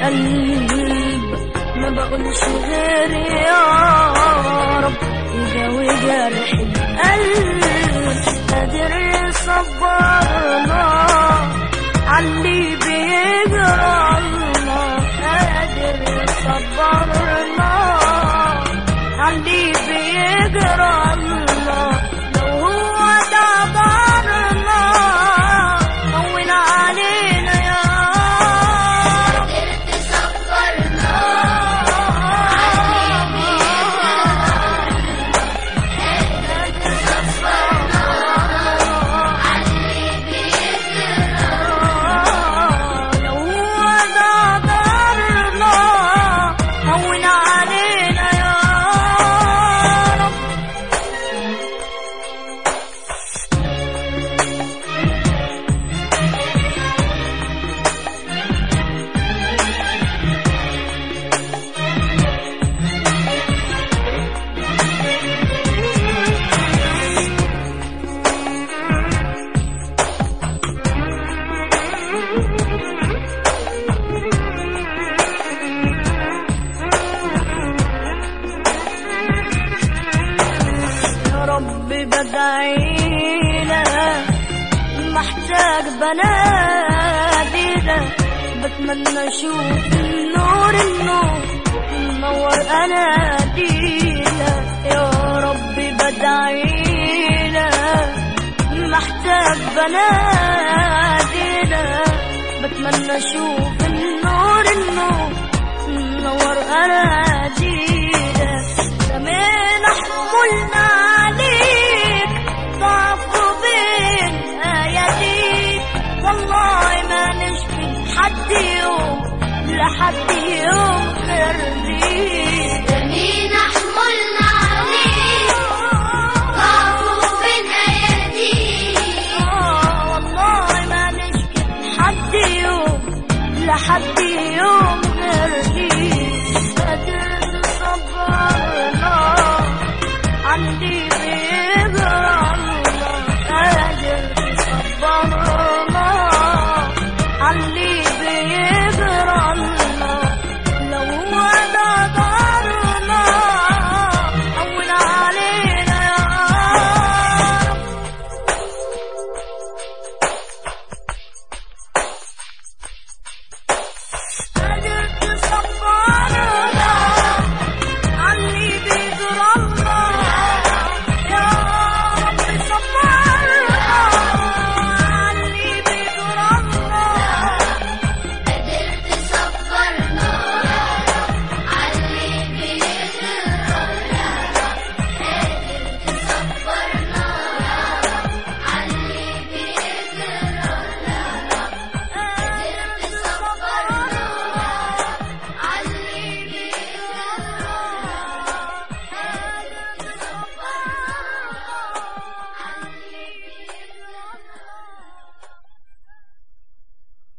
قلب ما بقولش غير يا رب يداوي جرح القلب، قادر يصبرنا عاللي بيجرى لنا، قادر يصبرنا عاللي بيجرى لنا. لو هو ده ضرنا هون علينا يا رب، قدر تصبرنا عاللي بيجرى لنا، لو هو ده ضرنا هون علينا يا رب. يا رب بدعينا محتاج بنادينا، بتمنى اشوف النور منور انادينا. يا رب بدعينا محتاج بنادينا، بتمنى اشوف النور منور انادينا. سمينا حمولنا عليك ضعف بين اياديك، والله ما نشكي حد يوم لحد يوم غير ليك. سمينا حمولنا عليك ضعف بين اياديك، والله ما نشكي حد يوم لحد يوم